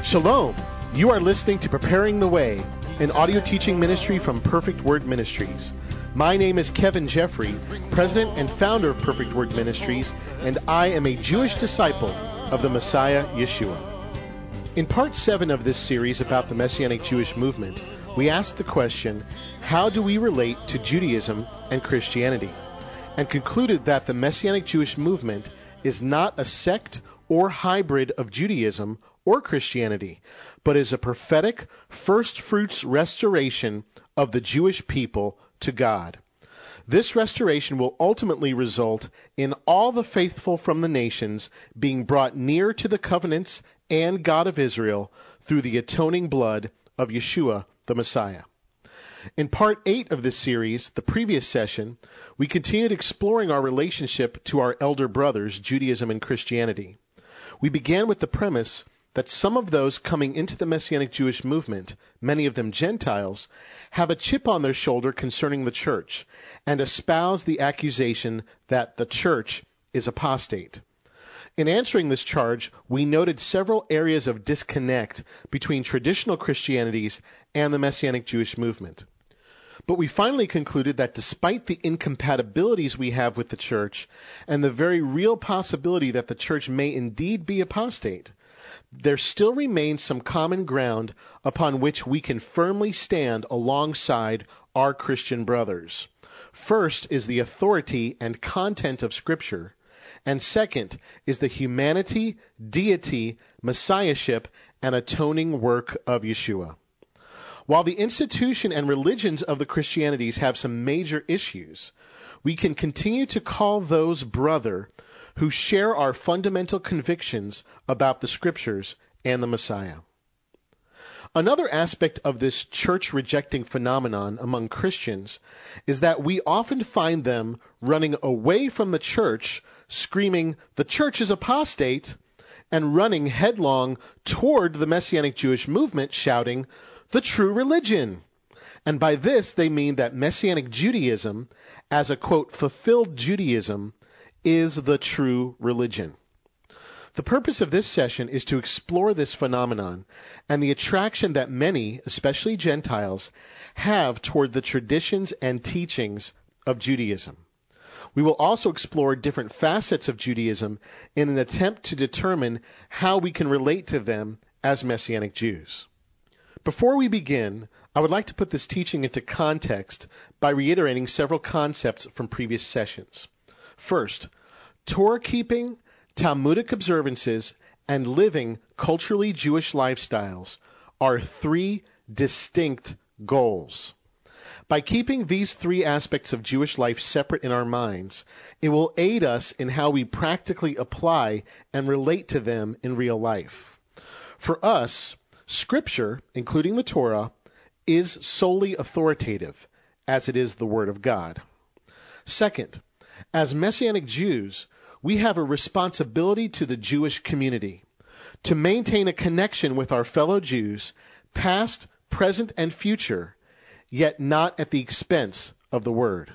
Shalom! You are listening to Preparing the Way, an audio teaching ministry from Perfect Word Ministries. My name is Kevin Jeffrey, president and founder of Perfect Word Ministries, and I am a Jewish disciple of the Messiah, Yeshua. In part 7 of this series about the Messianic Jewish movement, we asked the question, how do we relate to Judaism and Christianity? And concluded that the Messianic Jewish movement is not a sect or hybrid of Judaism or Christianity, but is a prophetic first fruits restoration of the Jewish people to God. This restoration will ultimately result in all the faithful from the nations being brought near to the covenants and God of Israel through the atoning blood of Yeshua the Messiah. In part 8 of this series, the previous session, we continued exploring our relationship to our elder brothers, Judaism and Christianity. We began with the premise that some of those coming into the Messianic Jewish movement, many of them Gentiles, have a chip on their shoulder concerning the church and espouse the accusation that the church is apostate. In answering this charge, we noted several areas of disconnect between traditional Christianities and the Messianic Jewish movement. But we finally concluded that despite the incompatibilities we have with the church and the very real possibility that the church may indeed be apostate, there still remains some common ground upon which we can firmly stand alongside our Christian brothers. First is the authority and content of Scripture, and second is the humanity, deity, messiahship, and atoning work of Yeshua. While the institution and religions of the Christianities have some major issues, we can continue to call those brother who share our fundamental convictions about the Scriptures and the Messiah. Another aspect of this church-rejecting phenomenon among Christians is that we often find them running away from the church, screaming, "The church is apostate," and running headlong toward the Messianic Jewish movement, shouting, "The true religion." And by this they mean that Messianic Judaism, as a, quote, fulfilled Judaism, is the true religion. The purpose of this session is to explore this phenomenon and the attraction that many, especially Gentiles, have toward the traditions and teachings of Judaism. We will also explore different facets of Judaism in an attempt to determine how we can relate to them as Messianic Jews. Before we begin, I would like to put this teaching into context by reiterating several concepts from previous sessions. First, Torah keeping, Talmudic observances, and living culturally Jewish lifestyles are three distinct goals. By keeping these three aspects of Jewish life separate in our minds, it will aid us in how we practically apply and relate to them in real life. For us, Scripture, including the Torah, is solely authoritative, as it is the Word of God. Second, as Messianic Jews, we have a responsibility to the Jewish community to maintain a connection with our fellow Jews, past, present, and future, yet not at the expense of the Word.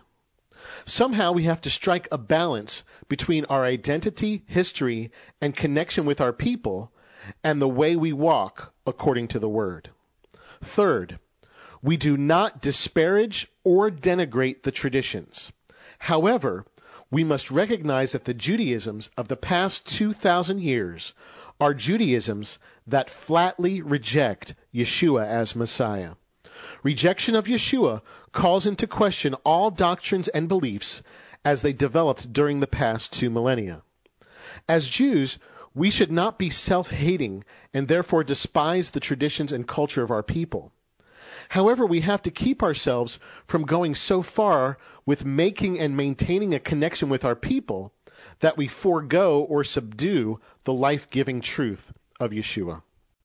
Somehow we have to strike a balance between our identity, history, and connection with our people and the way we walk according to the Word. Third, we do not disparage or denigrate the traditions. However, we must recognize that the Judaisms of the past 2,000 years are Judaisms that flatly reject Yeshua as Messiah. Rejection of Yeshua calls into question all doctrines and beliefs as they developed during the past 2 millennia. As Jews, we should not be self-hating and therefore despise the traditions and culture of our people. However, we have to keep ourselves from going so far with making and maintaining a connection with our people that we forego or subdue the life-giving truth of Yeshua.